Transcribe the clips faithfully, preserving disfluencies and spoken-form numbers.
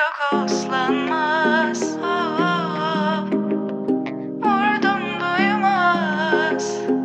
Yok uslanmaz, oh, vurdum duymaz,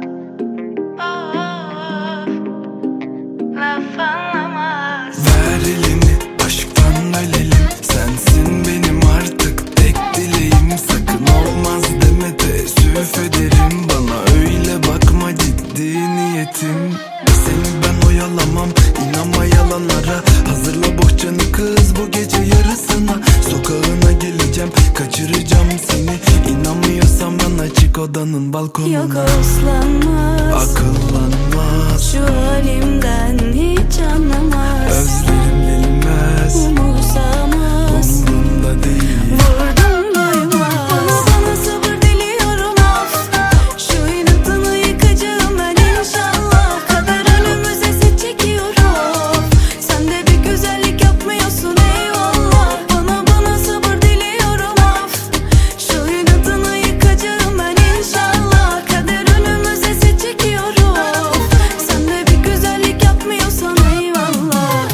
oh, laf anlamaz. Ver elini, aşktan ölelim. Sensin benim artık tek dileğim. Sakın olmaz deme, teessüf ederim. Bana öyle bakma, ciddi niyetim. Seni ben oyalamam, inanma yalanlara. Hazırla bohçanı kız, bu gece yarısına. Sokağına geleceğim, kaçıracağım seni. İnanmıyorsan bana, çık odanın balkonuna. Yok uslanmaz, akıllanmaz, şu halimden hiç anlamaz. özlerim bilmez, umursamaz, umurumda değil. vurdum duymaz. Bana bana sabır diliyorum af. Şu inatını yıkacağım ben inşallah. Kader önümüze set çekiyorum. Sen de bir güzellik yapmıyorsun eyvallah. Bana bana sabır diliyorum af. Şu inatını yıkacağım ben inşallah. Kader önümüze set çekiyorum. Sen de bir güzellik yapmıyorsan eyvallah.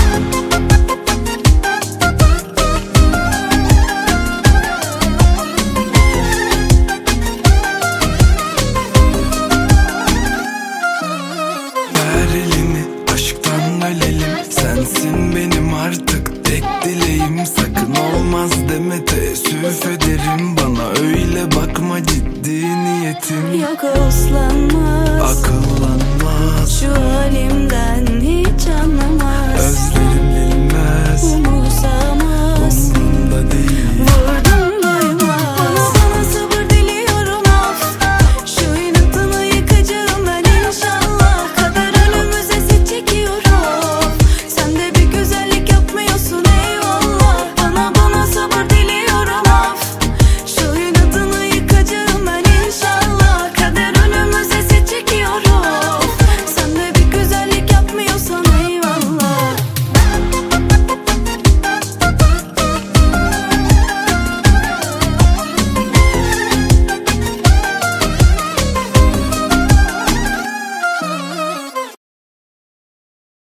Ver elini, aşktan ölelim. Sensin benim artık tek dileğim. Sakın olmaz deme, teessüf ederim. Bana öyle bakma, ciddi niyetim. Yok uslanmaz, Akıllanmaz, şu halimden hiç anlamaz. özlerim bilmez, Umursamaz,